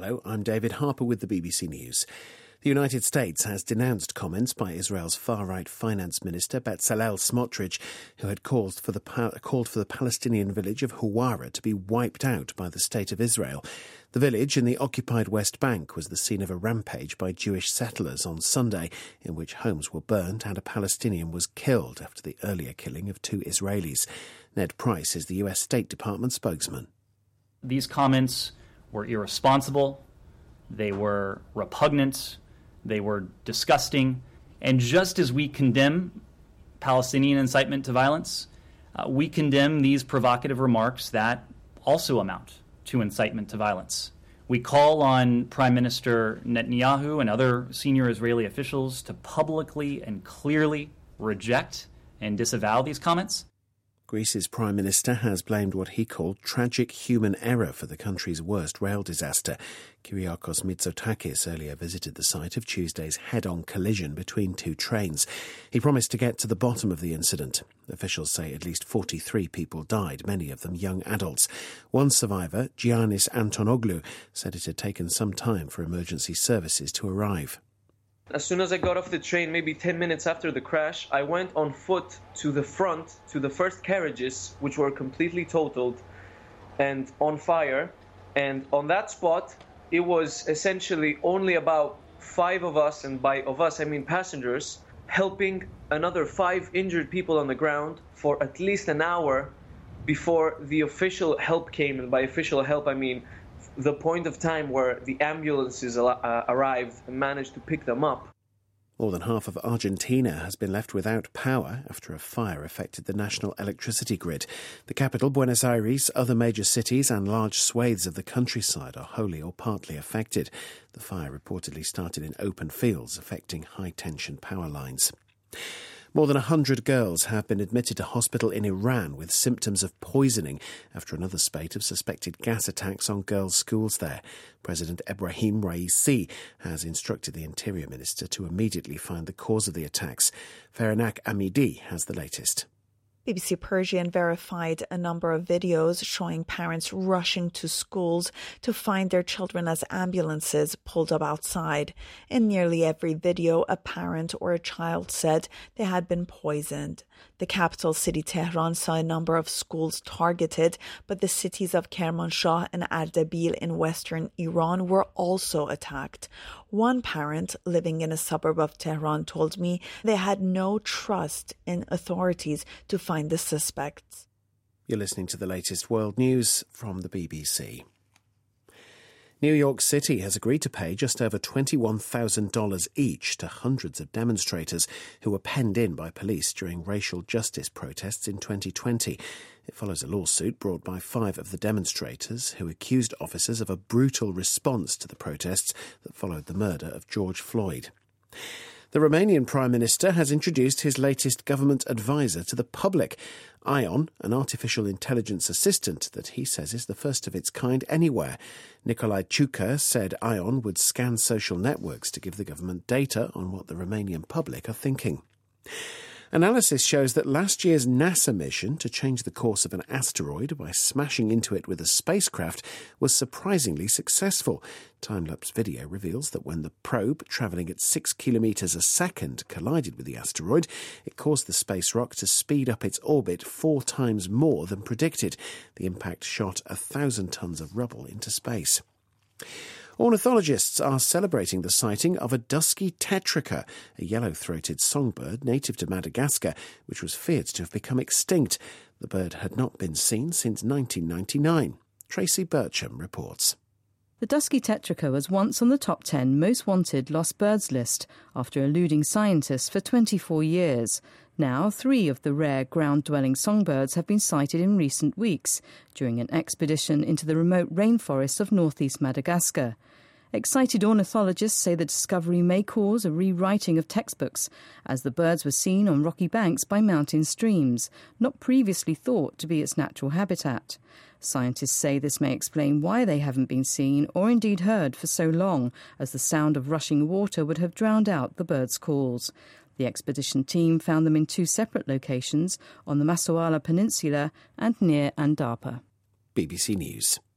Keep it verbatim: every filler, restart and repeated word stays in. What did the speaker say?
Hello, I'm David Harper with the B B C News. The United States has denounced comments by Israel's far-right finance minister Bezalel Smotrich, who had called for the called for the Palestinian village of Huwara to be wiped out by the State of Israel. The village in the occupied West Bank was the scene of a rampage by Jewish settlers on Sunday, in which homes were burned and a Palestinian was killed after the earlier killing of two Israelis. Ned Price is the U S State Department spokesman. These comments were irresponsible, they were repugnant, they were disgusting, and just as we condemn Palestinian incitement to violence, uh, we condemn these provocative remarks that also amount to incitement to violence. We call on Prime Minister Netanyahu and other senior Israeli officials to publicly and clearly reject and disavow these comments. Greece's Prime Minister has blamed what he called tragic human error for the country's worst rail disaster. Kyriakos Mitsotakis earlier visited the site of Tuesday's head-on collision between two trains. He promised to get to the bottom of the incident. Officials say at least forty-three people died, many of them young adults. One survivor, Giannis Antonoglu, said it had taken some time for emergency services to arrive. As soon as I got off the train, maybe ten minutes after the crash, I went on foot to the front, to the first carriages, which were completely totaled and on fire. And on that spot, it was essentially only about five of us, and by of us I mean passengers, helping another five injured people on the ground for at least an hour before the official help came. And by official help, I mean the point of time where the ambulances uh, arrived and managed to pick them up. More than half of Argentina has been left without power after a fire affected the national electricity grid. The capital, Buenos Aires, other major cities and large swathes of the countryside are wholly or partly affected. The fire reportedly started in open fields, affecting high-tension power lines. More than one hundred girls have been admitted to hospital in Iran with symptoms of poisoning after another spate of suspected gas attacks on girls' schools there. President Ebrahim Raisi has instructed the Interior Minister to immediately find the cause of the attacks. Feranak Amidi has the latest. B B C Persian verified a number of videos showing parents rushing to schools to find their children as ambulances pulled up outside. In nearly every video, a parent or a child said they had been poisoned. The capital city, Tehran, saw a number of schools targeted, but the cities of Kermanshah and Ardabil in western Iran were also attacked. One parent living in a suburb of Tehran told me they had no trust in authorities to find the suspects. You're listening to the latest world news from the B B C. New York City has agreed to pay just over twenty-one thousand dollars each to hundreds of demonstrators who were penned in by police during racial justice protests in twenty twenty. It follows a lawsuit brought by five of the demonstrators who accused officers of a brutal response to the protests that followed the murder of George Floyd. The Romanian Prime Minister has introduced his latest government advisor to the public, Ion, an artificial intelligence assistant that he says is the first of its kind anywhere. Nicolae Ciucă said Ion would scan social networks to give the government data on what the Romanian public are thinking. Analysis shows that last year's NASA mission to change the course of an asteroid by smashing into it with a spacecraft was surprisingly successful. Time-lapse video reveals that when the probe, travelling at six kilometres a second, collided with the asteroid, it caused the space rock to speed up its orbit four times more than predicted. The impact shot a thousand tonnes of rubble into space. Ornithologists are celebrating the sighting of a dusky tetraca, a yellow-throated songbird native to Madagascar, which was feared to have become extinct. The bird had not been seen since nineteen ninety-nine. Tracy Bircham reports. The dusky tetraca was once on the top ten most wanted lost birds list after eluding scientists for twenty-four years. Now, three of the rare ground-dwelling songbirds have been sighted in recent weeks during an expedition into the remote rainforests of northeast Madagascar. Excited ornithologists say the discovery may cause a rewriting of textbooks, as the birds were seen on rocky banks by mountain streams, not previously thought to be its natural habitat. Scientists say this may explain why they haven't been seen or indeed heard for so long, as the sound of rushing water would have drowned out the birds' calls. The expedition team found them in two separate locations, on the Masoala Peninsula and near Andapa. B B C News.